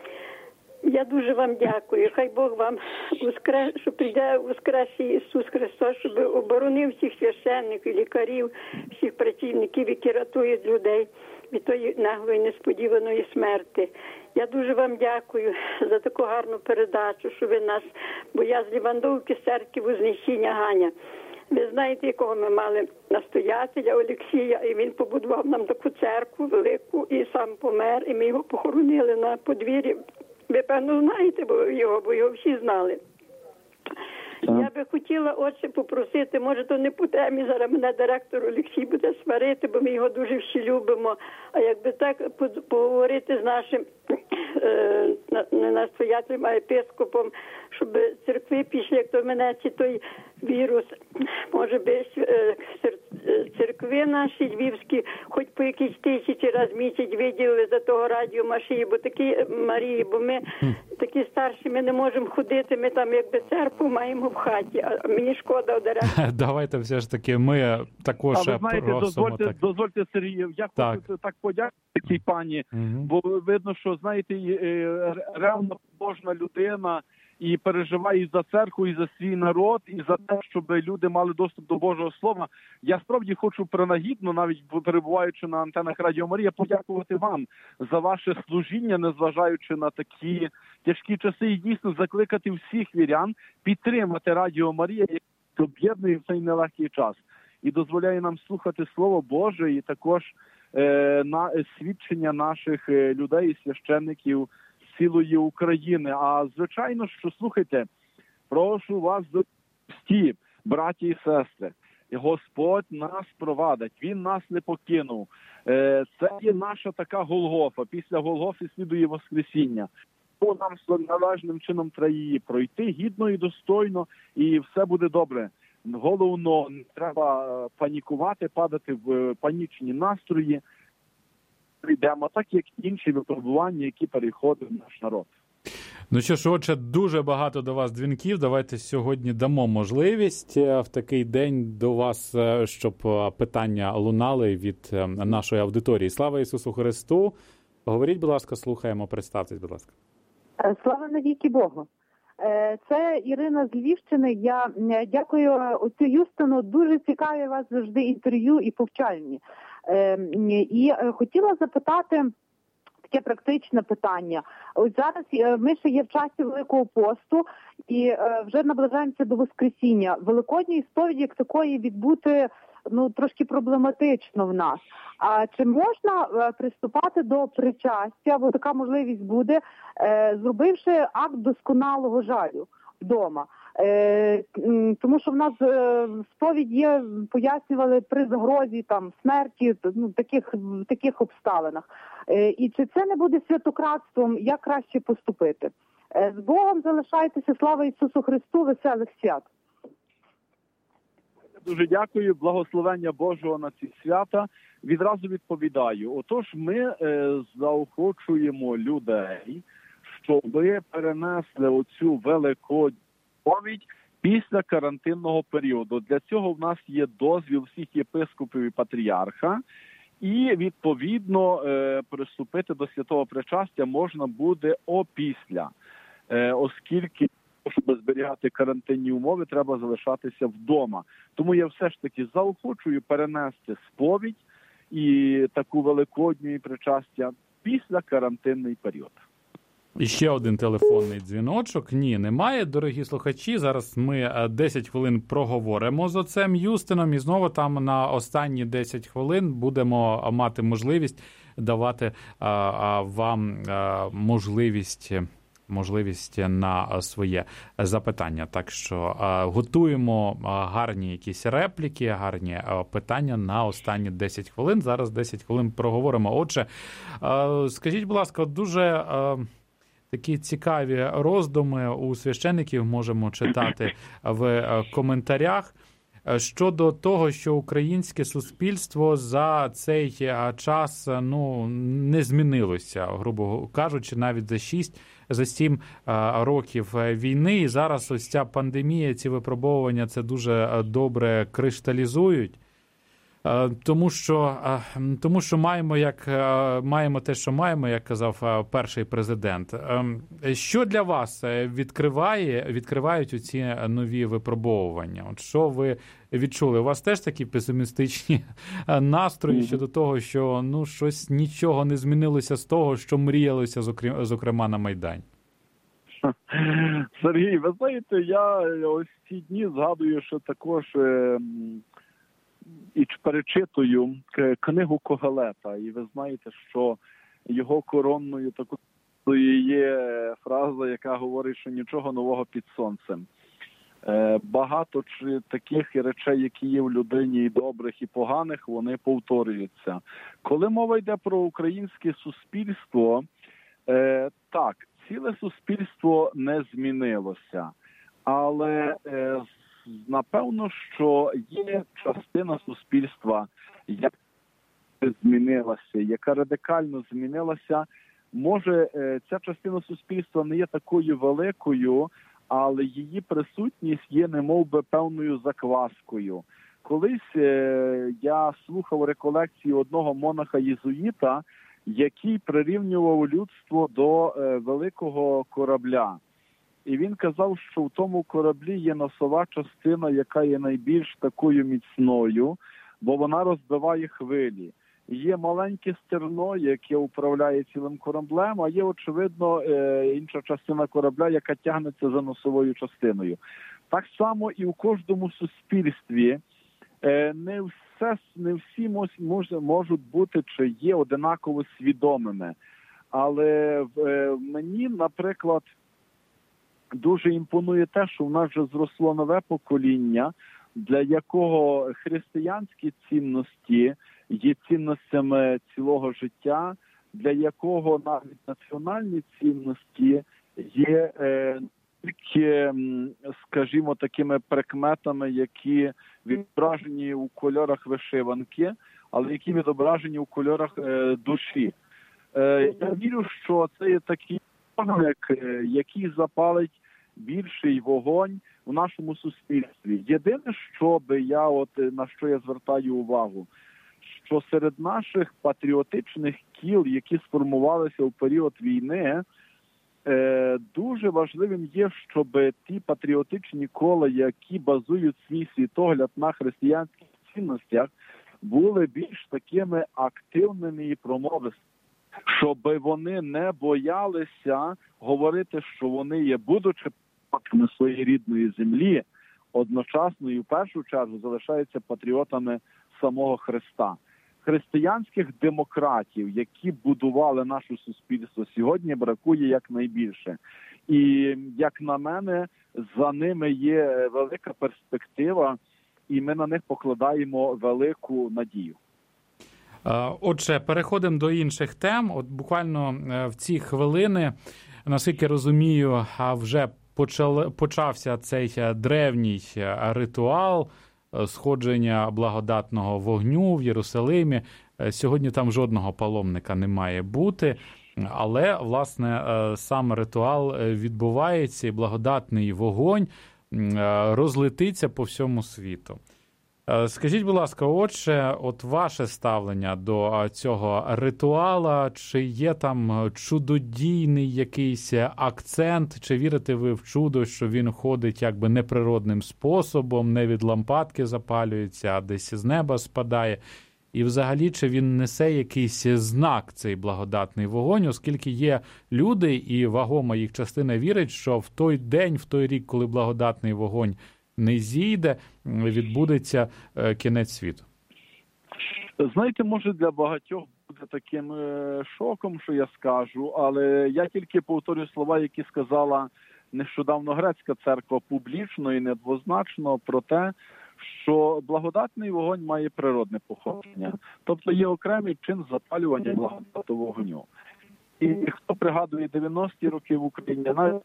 Я дуже вам дякую. Хай Бог вам що прийде воскресний Ісус Христос, щоб оборонив всіх священників, лікарів, всіх працівників, які рятують людей від тої наглої несподіваної смерті. Я дуже вам дякую за таку гарну передачу, що ви нас, бо я з Лівандовки, з церкви Вознесіння Ганя. Ви знаєте, якого ми мали настоятеля Олексія, і він побудував нам таку церкву велику, і сам помер, і ми його похоронили на подвір'ї. Ви, певно, знаєте бо його всі знали. Я би хотіла, отче, попросити, може, то не по темі, зараз мене директор Олексій буде сварити, бо ми його дуже всі любимо, а якби так поговорити з настоятелем, а єпископом, щоб церкви пішли, як то мене той вірус, може би церкви наші львівські, хоч по якісь 1000 раз в місяць виділили за того радіо Марії, бо ми такі старші, ми не можемо ходити, ми там якби церкву маємо в хаті, а мені шкода одерати.
Давайте все ж таки ми також просимо. А ви знаєте,
дозвольте, Сергій, я хочу так подякувати цій пані, бо видно, що, знаєте, реально побожна людина, і переживає і за церкву, і за свій народ, і за те, щоб люди мали доступ до Божого Слова. Я справді хочу принагідно, навіть перебуваючи на антенах Радіо Марія, подякувати вам за ваше служіння, незважаючи на такі тяжкі часи, і дійсно закликати всіх вірян підтримати Радіо Марія, яке об'єднує в цей нелегкий час. І дозволяє нам слухати Слово Боже, і також на свідчення наших людей і священників цілої України. А звичайно, що, слухайте, прошу вас до всі, браті і сестри, Господь нас провадить, Він нас не покинув. Це є наша така Голгофа. Після Голгофи слідує Воскресіння. Бо нам належним чином треба її пройти гідно і достойно, і все буде добре. Головно, не треба панікувати, падати в панічні настрої. Прийдемо так, як інші випробування, які переходить наш народ.
Ну що ж, отже, дуже багато до вас дзвінків. Давайте сьогодні дамо можливість в такий день до вас, щоб питання лунали від нашої аудиторії. Слава Ісусу Христу! Говоріть, будь ласка, слухаємо. Представтесь, будь ласка.
Слава навіки Богу! Це Ірина з Львівщини. Я дякую отцю Юстину. Дуже цікаві у вас завжди інтерв'ю і повчальні. І хотіла запитати таке практичне питання. Ось зараз ми ще є в часі Великого посту і вже наближаємося до Воскресіння. Великодньої сповіді як такої відбути трошки проблематично в нас. А чи можна приступати до причастя, бо така можливість буде, зробивши акт досконалого жалю вдома? Тому що в нас сповідь є, пояснювали, при загрозі смерті, таких обставинах. І чи це не буде святократством, як краще поступити? З Богом залишайтеся, слава Ісусу Христу, веселих свят!
Дуже дякую, благословення Божого на ці свята. Відразу відповідаю. Отож, ми заохочуємо людей, щоб перенесли оцю великодню сповідь після карантинного періоду. Для цього в нас є дозвіл всіх єпископів і патріарха, і, відповідно, приступити до святого причастя можна буде опісля, оскільки, щоб зберігати карантинні умови, треба залишатися вдома. Тому я все ж таки заохочую перенести сповідь і таку великодню причастя після карантинний період.
І ще один телефонний дзвіночок. Ні, немає, дорогі слухачі. Зараз ми 10 хвилин проговоримо з отцем Юстином і знову там на останні 10 хвилин будемо мати можливість давати вам можливість на своє запитання. Так що готуємо гарні якісь репліки, гарні питання на останні 10 хвилин. Зараз 10 хвилин проговоримо. Отже, скажіть, будь ласка, дуже такі цікаві роздуми у священиків можемо читати в коментарях щодо того, що українське суспільство за цей час не змінилося, грубо кажучи, навіть за 7 років війни. І зараз ось ця пандемія, ці випробовування це дуже добре кришталізують. Тому що маємо те, що маємо, як казав перший президент. Що для вас відкривають оці нові випробовування? От що ви відчули? У вас теж такі песимістичні настрої щодо того, що щось нічого не змінилося з того, що мріялося, зокрема, на Майдані?
Сергій, ви знаєте, я ось ці дні згадую, що також і перечитую книгу Когелета. І ви знаєте, що його коронною такою є фраза, яка говорить, що нічого нового під сонцем. Багато таких речей, які є в людині, і добрих, і поганих, вони повторюються. Коли мова йде про українське суспільство, так, ціле суспільство не змінилося, але напевно, що є частина суспільства, яка змінилася, яка радикально змінилася. Може, ця частина суспільства не є такою великою, але її присутність є немов би певною закваскою. Колись я слухав реколекції одного монаха-єзуїта, який прирівнював людство до великого корабля. І він казав, що в тому кораблі є носова частина, яка є найбільш такою міцною, бо вона розбиває хвилі. Є маленьке стерно, яке управляє цілим кораблем, а є, очевидно, інша частина корабля, яка тягнеться за носовою частиною. Так само і у кожному суспільстві не всі можуть бути чи є одинаково свідомими. Але мені, наприклад, дуже імпонує те, що в нас вже зросло нове покоління, для якого християнські цінності є цінностями цілого життя, для якого навіть національні цінності є тільки, скажімо, такими прикметами, які відображені у кольорах вишиванки, але які відображені у кольорах душі. Я вірю, що це є такий вогник, який запалить більший вогонь у нашому суспільстві. Єдине, на що я звертаю увагу, що серед наших патріотичних кіл, які сформувалися у період війни, дуже важливим є, щоб ті патріотичні кола, які базують свій світогляд на християнських цінностях, були більш такими активними і промовистими, щоб вони не боялися говорити, що вони є, будучи патріотами своєї рідної землі, одночасно і в першу чергу залишаються патріотами самого Христа. Християнських демократів, які будували наше суспільство, сьогодні бракує якнайбільше. І, як на мене, за ними є велика перспектива, і ми на них покладаємо велику надію.
Отже, переходимо до інших тем. От буквально в ці хвилини, наскільки розумію, вже почався цей древній ритуал сходження благодатного вогню в Єрусалимі. Сьогодні там жодного паломника не має бути, але, власне, сам ритуал відбувається, і благодатний вогонь розлетиться по всьому світу. Скажіть, будь ласка, отже, от ваше ставлення до цього ритуала, чи є там чудодійний якийсь акцент, чи вірите ви в чудо, що він ходить якби неприродним способом, не від лампадки запалюється, а десь з неба спадає? І взагалі, чи він несе якийсь знак, цей благодатний вогонь, оскільки є люди, і вагома їх частина вірить, що в той день, в той рік, коли благодатний вогонь не зійде, відбудеться кінець світу?
Знаєте, може для багатьох буде таким шоком, що я скажу, але я тільки повторю слова, які сказала нещодавно грецька церква публічно і недвозначно про те, що благодатний вогонь має природне походження. Тобто є окремий чин запалювання благодатного вогню. І хто пригадує 90-ті роки в Україні, навіть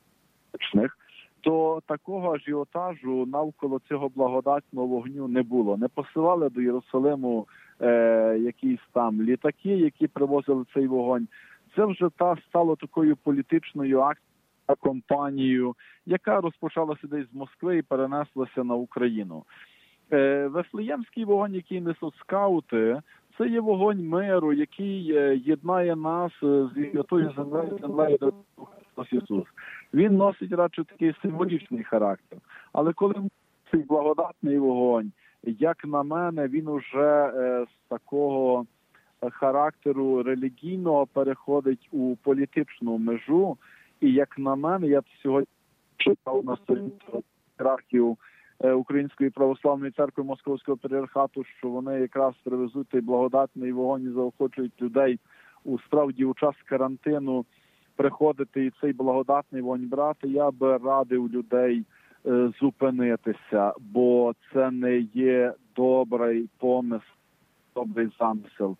то такого ажіотажу навколо цього благодатного вогню не було. Не посилали до Єрусалиму якісь там літаки, які привозили цей вогонь. Це вже стало такою політичною акцією, кампанією, яка розпочалася десь з Москви і перенеслася на Україну. Вифлеємський вогонь, який несуть скаути, це є вогонь миру, який єднає нас з святою землею до Христос Ісус. Він носить радше такий символічний характер. Але коли цей благодатний вогонь, як на мене, він уже з такого характеру релігійного переходить у політичну межу. І як на мене, я сьогодні читав на сторінці ієрархів Української православної церкви Московського патріархату, що вони якраз привезуть той благодатний вогонь і заохочують людей справді у час карантину приходити і цей благодатний вогонь брати. Я би радив людей зупинитися, бо це не є добрий помисел, добрий замисел.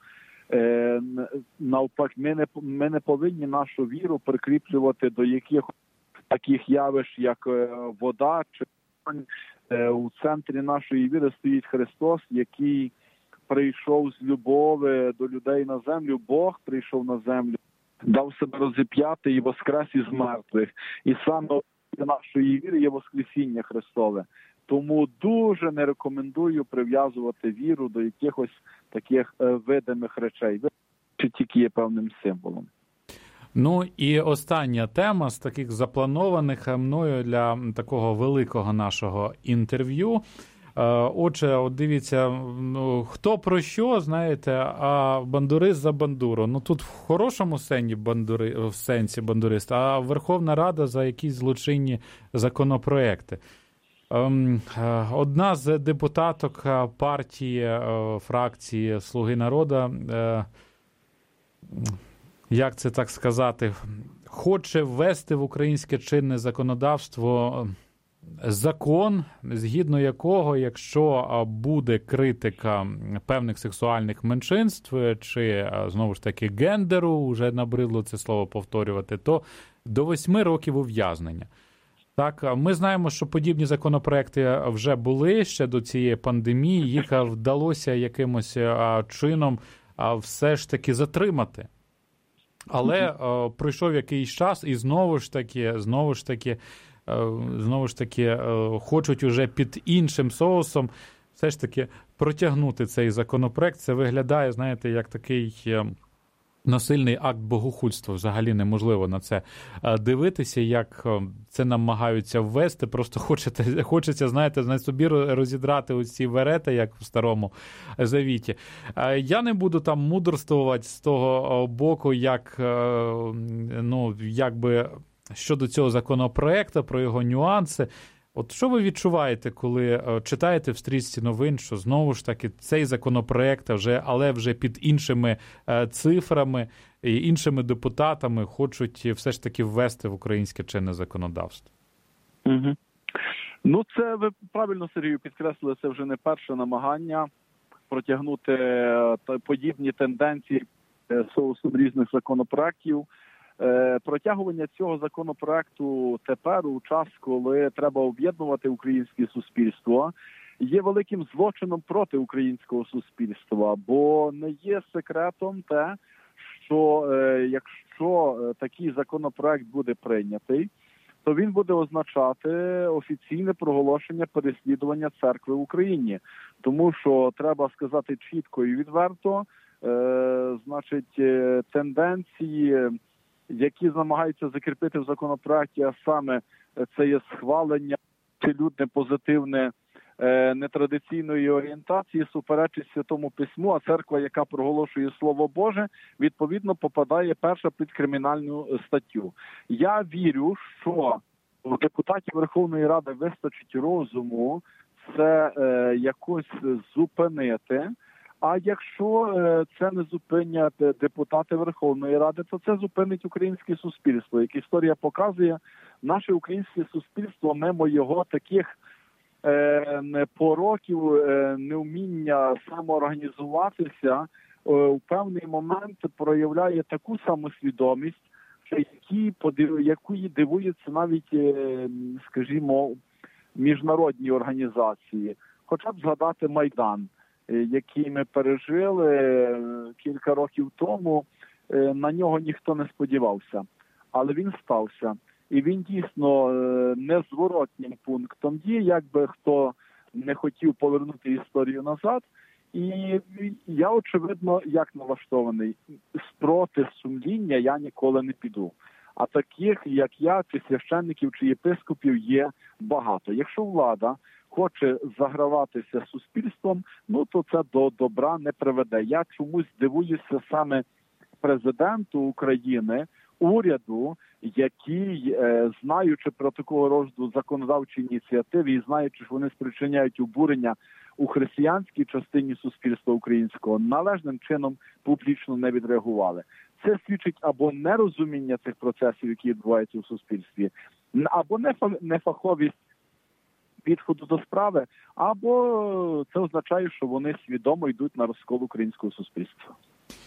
Навпаки, ми не повинні нашу віру прикріплювати до якихось таких явищ, як вода чи у центрі нашої віри стоїть Христос, який прийшов з любові до людей на землю. Бог прийшов на землю, дав себе розіп'яти і воскрес із мертвих. І саме нашої віри є воскресіння Христове. Тому дуже не рекомендую прив'язувати віру до якихось таких видимих речей, що тільки є певним символом.
Ну і остання тема з таких запланованих мною для такого великого нашого інтерв'ю. Отже, от дивіться, хто про що, знаєте, а бандурист за бандуру. Ну тут в хорошому сенсі бандурист, а Верховна Рада за якісь злочинні законопроекти. Одна з депутаток партії, фракції «Слуги народу», як це так сказати, хоче ввести в українське чинне законодавство закон, згідно якого, якщо буде критика певних сексуальних меншинств чи, знову ж таки, гендеру, вже набридло це слово повторювати, то до 8 років ув'язнення. Так, ми знаємо, що подібні законопроекти вже були ще до цієї пандемії, їх вдалося якимось чином все ж таки затримати. Але пройшов якийсь час і знову ж таки хочуть уже під іншим соусом все ж таки протягнути цей законопроект. Це виглядає, знаєте, як такий насильний акт богохульства. Взагалі неможливо на це дивитися, як це намагаються ввести. Просто хочеться, знаєте, на собі розідрати оці верети, як в Старому Завіті. Я не буду там мудрствувати з того боку, якби щодо цього законопроекту, про його нюанси. От що ви відчуваєте, коли читаєте в стрічці новин, що знову ж таки цей законопроект, але вже під іншими цифрами і іншими депутатами хочуть все ж таки ввести в українське чинне законодавство?
Угу. Ну, це ви правильно, Сергію, підкреслили, це вже не перше намагання протягнути подібні тенденції соусом різних законопроектів. Протягування цього законопроекту тепер, у час, коли треба об'єднувати українське суспільство, є великим злочином проти українського суспільства, бо не є секретом те, що якщо такий законопроект буде прийнятий, то він буде означати офіційне проголошення переслідування церкви в Україні. Тому що, треба сказати чітко і відверто, тенденції, які намагаються закріпити в законопроекті, а саме це є схвалення абсолютно позитивне нетрадиційної орієнтації, суперечить Святому Письму, а церква, яка проголошує Слово Боже, відповідно попадає перша під кримінальну статтю. Я вірю, що у депутатів Верховної Ради вистачить розуму це якось зупинити. А якщо це не зупинять депутати Верховної Ради, то це зупинить українське суспільство. Як історія показує, наше українське суспільство, мимо його таких пороків, невміння самоорганізуватися, у певний момент проявляє таку самосвідомість, якої дивуються навіть, скажімо, міжнародні організації. Хоча б згадати Майдан, який ми пережили кілька років тому, на нього ніхто не сподівався. Але він стався. І він дійсно незворотнім пунктом дії, якби хто не хотів повернути історію назад. І я, очевидно, як налаштований, спроти сумління я ніколи не піду. А таких, як я, чи священників, чи єпископів є багато. Якщо влада хоче заграватися суспільством, то це до добра не приведе. Я чомусь дивуюся саме президенту України, уряду, який, знаючи про такого роду законодавчі ініціативи і знаючи, що вони спричиняють обурення у християнській частині суспільства українського, належним чином публічно не відреагували. Це свідчить або нерозуміння цих процесів, які відбуваються у суспільстві, або нефаховість підходу до справи, або це означає, що вони свідомо йдуть на розкол українського суспільства.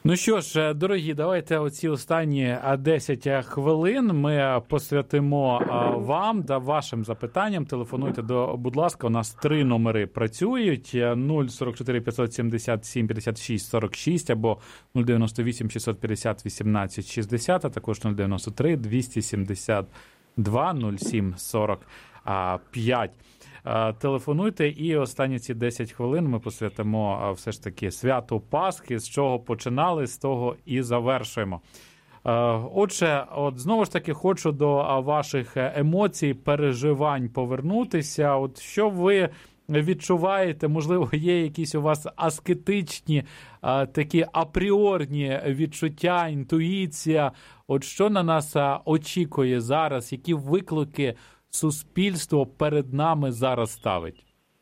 Ну що ж, дорогі, давайте оці останні 10 хвилин ми посвятимо вам та вашим запитанням. Телефонуйте, будь ласка, у нас 3 номери працюють: 044 577 56 46 або 098 650 18 60, а також 093 272 07 45. Телефонуйте, і останні ці 10 хвилин ми посвятимо все ж таки святу Пасхи. З чого починали, з того і завершуємо. Отже, знову ж таки хочу до ваших емоцій, переживань повернутися. От що ви відчуваєте? Можливо, є якісь у вас аскетичні, такі апріорні відчуття, інтуїція? От що на нас очікує зараз? Які виклики суспільство перед нами зараз ставить?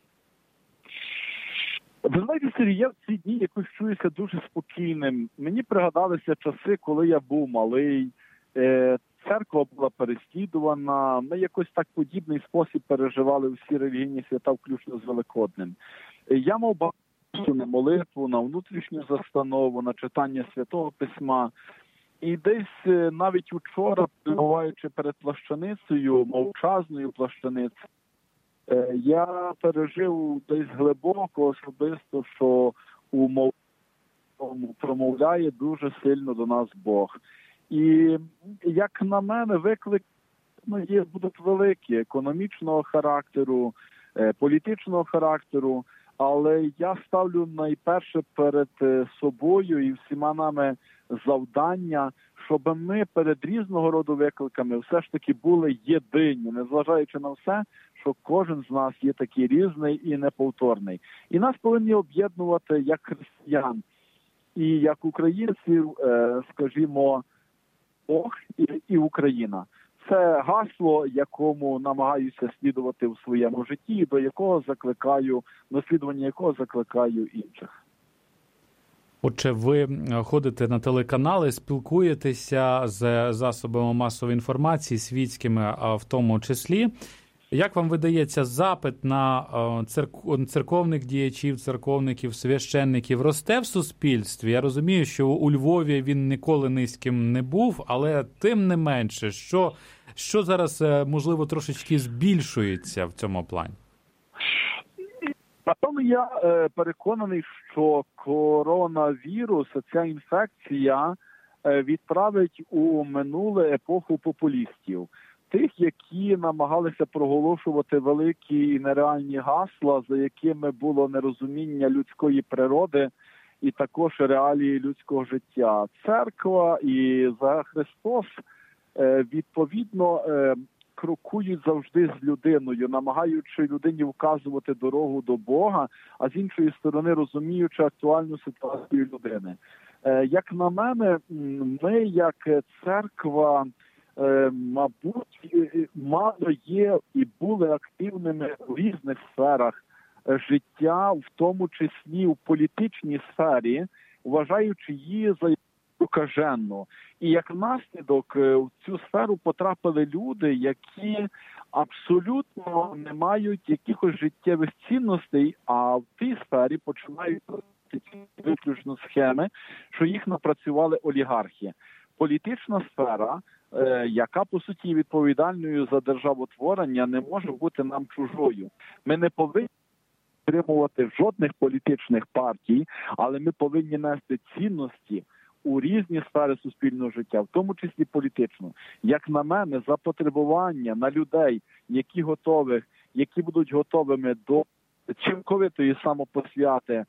Ви знаєте, Сергій, я в ці дні якось чуюся дуже спокійним. Мені пригадалися часи, коли я був малий, церква була переслідувана, ми якось так подібний спосіб переживали всі релігійні свята, включно з Великоднем. Я мав багато на молитву, на внутрішню застанову, на читання Святого Письма. І десь навіть учора, перебуваючи перед плащаницею, мовчазною плащаницею, я пережив десь глибоко особисто, що у мовчаному промовляє дуже сильно до нас Бог. І, як на мене, виклик будуть великі, економічного характеру, політичного характеру, але я ставлю найперше перед собою і всіма нами завдання, щоб ми перед різного роду викликами все ж таки були єдині, незважаючи на все, що кожен з нас є такий різний і неповторний. І нас повинні об'єднувати як християн і як українців, скажімо, Бог і Україна. Це гасло, якому намагаюся слідувати в своєму житті, і до слідування якого закликаю інших.
Отже, ви ходите на телеканали, спілкуєтеся з засобами масової інформації, світськими в тому числі. Як вам видається, запит на церковних діячів, церковників, священників росте в суспільстві? Я розумію, що у Львові він ніколи низьким не був, але тим не менше, що зараз, можливо, трошечки збільшується в цьому плані?
Напевно, я переконаний, що коронавірус, ця інфекція відправить у минуле епоху популістів. Тих, які намагалися проголошувати великі і нереальні гасла, за якими було нерозуміння людської природи і також реалії людського життя. Церква і за Христос, відповідно, крокують завжди з людиною, намагаючи людині вказувати дорогу до Бога, а з іншої сторони розуміючи актуальну ситуацію людини. Як на мене, ми, як церква, мабуть, мало є і були активними у різних сферах життя, в тому числі у політичній сфері, вважаючи її за покаженну. І як наслідок в цю сферу потрапили люди, які абсолютно не мають якихось життєвих цінностей, а в тій сфері починають виключно схеми, що їх напрацювали олігархи. Політична сфера, яка, по суті, є відповідальною за державотворення, не може бути нам чужою. Ми не повинні підтримувати жодних політичних партій, але ми повинні нести цінності у різні сфери суспільного життя, в тому числі політично. Як на мене, запотребування на людей, які будуть готовими до цілковитої самопосвяти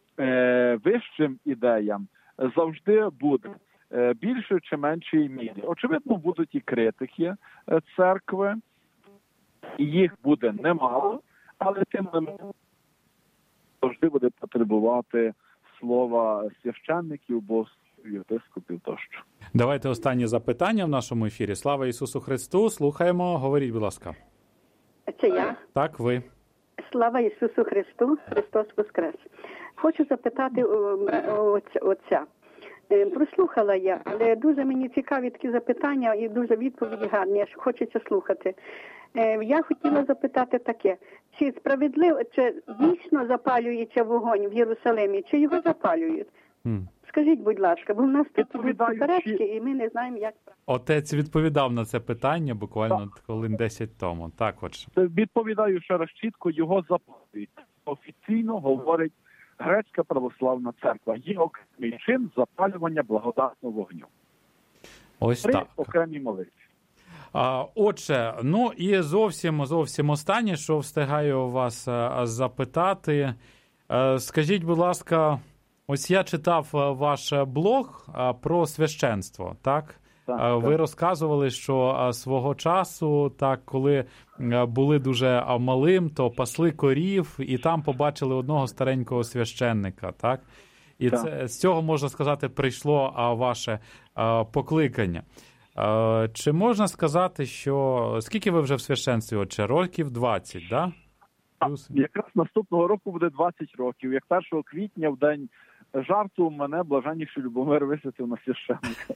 вищим ідеям, завжди буде. Більше чи меншій мірі. Очевидно, будуть і критики церкви, і їх буде немало, але тим не менше завжди буде потребувати слова священників, богословів, єпископів тощо.
Давайте останнє запитання в нашому ефірі. Слава Ісусу Христу! Слухаємо. Говоріть, будь ласка.
Це я.
Так, ви.
Слава Ісусу Христу! Христос Воскрес! Хочу запитати отця. Прослухала я, але дуже мені цікаві такі запитання і дуже відповіді гарні, що хочеться слухати. Я хотіла запитати таке, чи справедливо, чи дійсно запалюється вогонь в Єрусалимі, чи його запалюють? Скажіть, будь ласка, бо в нас тут
Відповідаю,
суперечки, і ми не знаємо, як...
Отець відповідав на це питання буквально хвилин 10 тому. Так, отже.
Відповідаю ще раз чітко, його заповідь. Офіційно говорить Грецька православна церква. Є окремий чин запалювання благодатного вогню.
Ось
Три
так.
окремі молитви.
Отже, ну і зовсім останнє, що встигаю вас запитати. Скажіть, будь ласка, ось я читав ваш блог про священство, так? Ви розказували, що свого часу, так, коли були дуже малим, то пасли корів, і там побачили одного старенького священника, так? І це, з цього, можна сказати, прийшло ваше покликання. Чи можна сказати, що... Скільки ви вже в священстві? Отже, років 20, да?
Якраз наступного року буде 20 років. Як 1 квітня, в день жарту, мене блаженніший Любомир висвятив на священника.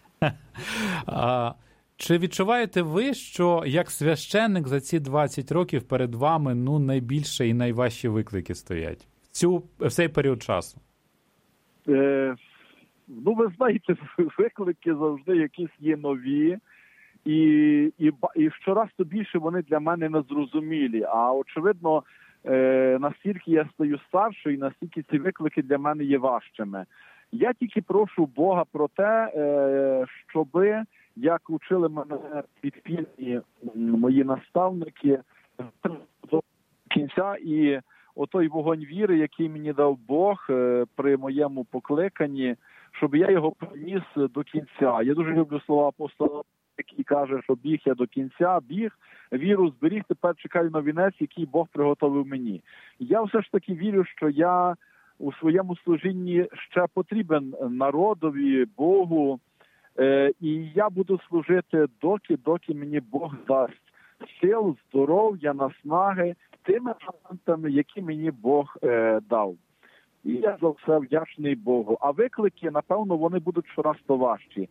Чи відчуваєте ви, що як священник за ці 20 років перед вами найбільше і найважчі виклики стоять в цей період часу?
Ви знаєте, виклики завжди якісь є нові, і щораз то більше вони для мене незрозумілі. А очевидно, настільки я стаю старшою, настільки ці виклики для мене є важчими. Я тільки прошу Бога про те, щоби, як учили мене підпільні мої наставники, до кінця, і отой вогонь віри, який мені дав Бог при моєму покликанні, щоб я його приніс до кінця. Я дуже люблю слова апостола, який каже, що біг я до кінця, біг, віру зберіг, тепер чекаю на вінець, який Бог приготовив мені. Я все ж таки вірю, що я у своєму служінні ще потрібен народові, Богу, і я буду служити доки мені Бог дасть сил, здоров'я, наснаги, тими талантами, які мені Бог дав. І я за все вдячний Богу. А виклики, напевно, вони будуть щораз то важчі.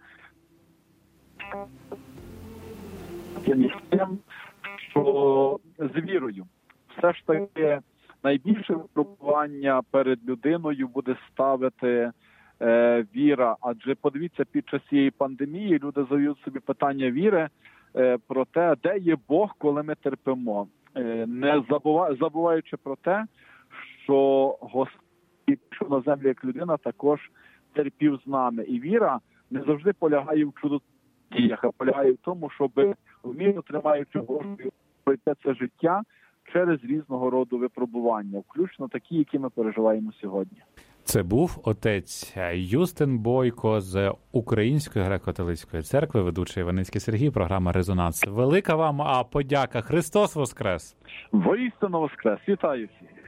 Тим, що з вірою. Все ж таки найбільше випробування перед людиною буде ставити віра. Адже подивіться, під час цієї пандемії люди задають собі питання віри про те, де є Бог, коли ми терпимо. Не забуваючи про те, що Господь пішов на землю як людина, також терпів з нами. І віра не завжди полягає в чудодіях, а полягає в тому, щоб вміло тримаючи Господь пройти це життя через різного роду випробування, включно такі, які ми переживаємо сьогодні.
Це був отець Юстин Бойко з Української греко-католицької церкви, ведучий Іваницький Сергій, програма «Резонанс». Велика вам подяка. Христос Воскрес!
Воістину Воскрес! Вітаю всіх!